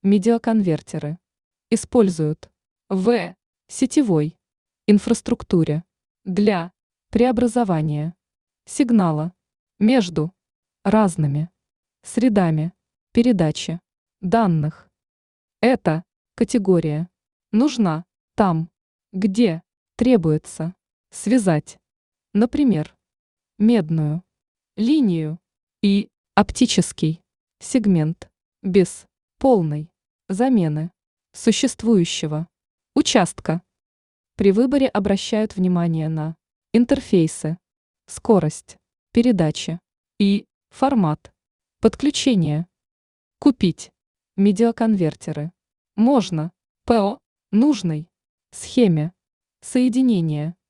Медиаконвертеры используют в сетевой инфраструктуре для преобразования сигнала между разными средами передачи данных. Эта категория нужна там, где требуется связать, например, медную линию и оптический сегмент без полной замены существующего участка. При выборе обращают внимание на интерфейсы, скорость передачи и формат подключения. Купить медиаконвертеры можно по нужной схеме соединения